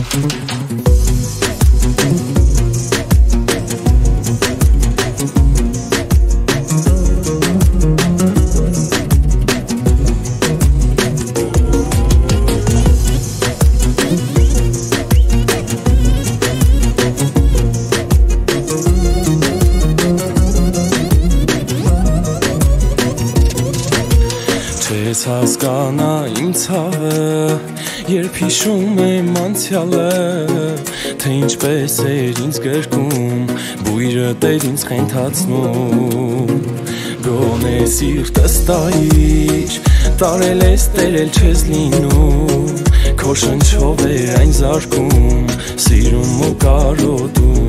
Չես հասկանա իմ ցավը, երբ հիշում եմ անցյալը, թե ինչպես էր ինձ գրկում, բույրդ էր ինձ խենթացնում, գոնե սիրտս տայիր, տարել ես տերել չես լինում, քո շնչով էր այն զարկում, սիրում ու կարոտում,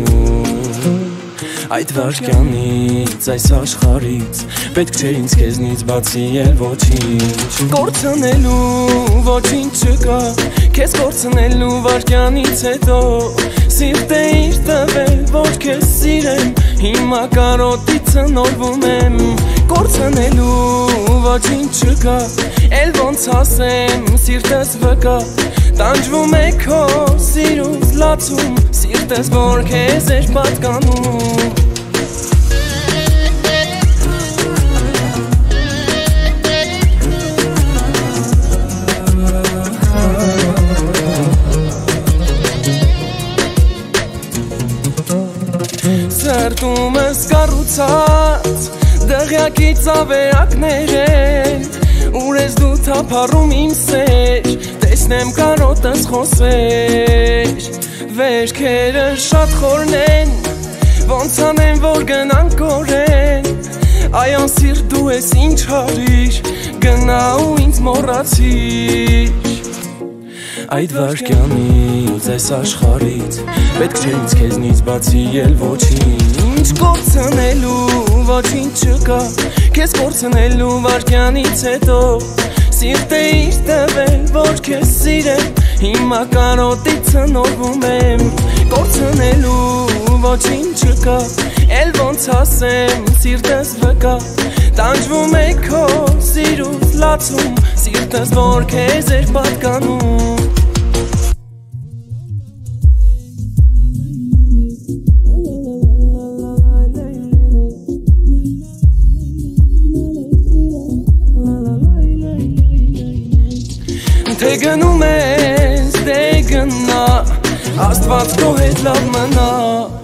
այդ վարքյանից, այս աշխարից, պետք չէ ինձ քեզնից բացի էլ ոչինչ Կորցնելու ոչինչ չկա, քեզ կորցնելու վարքյանից հետո Սիրտ է իր տվել, ոչ քեզ սիրեմ, հիմա կարոտից նորվում եմ Կորցնելու ոչինչ չկա, էլ ոնց ասեմ, սիրտս վկա Տանջվում է քո սիրուց լացում, սիրտս որ քեզ էր պատկանում Սրտումս կառուցած դղյակից ավերակներ են Ուր ես դու թափառում իմ սեր Տեսնեմ կարոտս խոսեր Վերքերը շատ խորն են Ոնց անեմ որ գնան կորեն Այ անսիրտ դու ես ինչ հարիր Գնա ու ինձ մոռացիր Այդ վարքյանից, այս աշխարից Պետք չէ ինձ քեզնից բացի էլ ոչինչ Կորցնելու ոչինչ չկա Քեզ կորցնելու վարքյանից հետո Սիրտ է իր տվել, որ քեզ սիրեմ Հիմա կարոտից նորվում եմ Կորցնելու ոչինչ չկա Էլ ոնց ասեմ, սիրտս վկա Տանջվում է քո սիրուց լացում Սիրտս որ քեզ էր պատկանում Թե գնում ես, դե գնա Աստված քո հետ լավ մնա